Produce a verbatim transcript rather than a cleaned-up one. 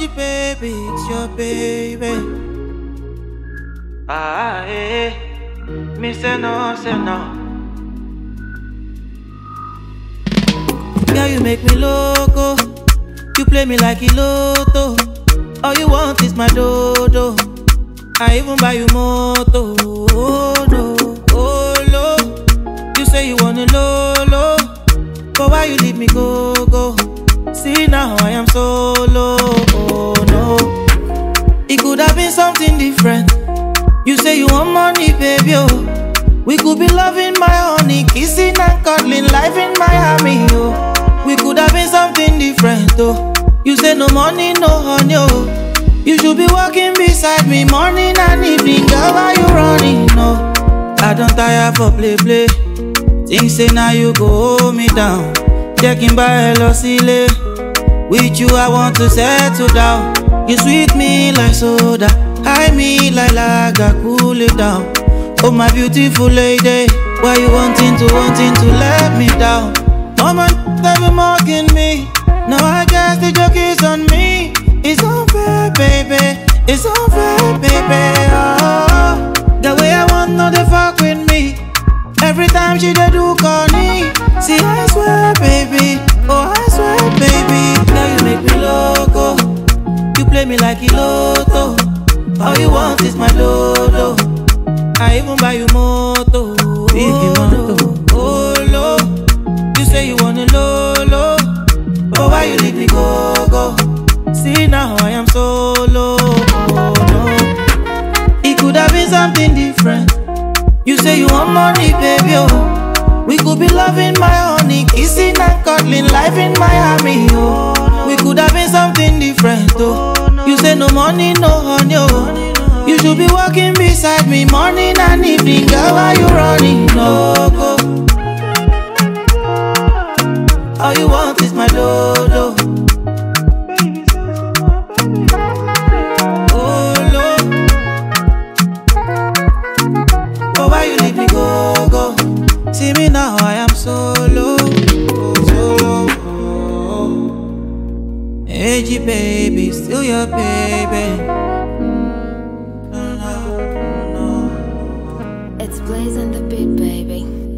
Edgy baby, it's your baby. Ah, eh, me say no, say no. Girl, you make me loco. You play me like a lotto. All you want is my dodo. I even buy you moto. Oh no, oh no. You say you want a lolo, but why you leave me go, go? See now I am solo. Oh no, it could have been something different. You say you want money, baby, oh. We could be loving my honey, kissing and cuddling, life in Miami, oh. We could have been something different, oh. You say no money, no honey, oh. You should be walking beside me morning and evening, girl, why you running, no? I don't tire for play, play. Think say now you go hold me down. Checking by hello, silly. With you I want to settle down. You sweet me like soda, high me like lager, cool it down. Oh my beautiful lady, why you wanting to, wanting to let me down? Mama, they be mocking me. Now I guess the joke is on me. It's unfair, baby. It's unfair, baby. Oh, the way I want, no, they fuck with me. Every time she dey do corny. See, I swear, baby. Oh, I swear, baby. Now you make me loco. You play me like a lotto. All you want is my dodo. I even buy you moto. Big moto. Oh, lo. You say you want a lolo, but why you leave me go, go? See now I am solo. Oh no, it could have been something different. You say you want money, baby, oh. We could be loving my honey, kissing and cuddling, life in Miami, oh. We could have been something different, oh. You say no money, no honey, oh. You should be walking beside me morning and evening, girl, why you running, no go? All you want is my dodo. Oh no, oh why you leave me go, go? See me now, I am solo, solo. Oh. Edgy baby, still your baby. It's Blaze and the beat, baby.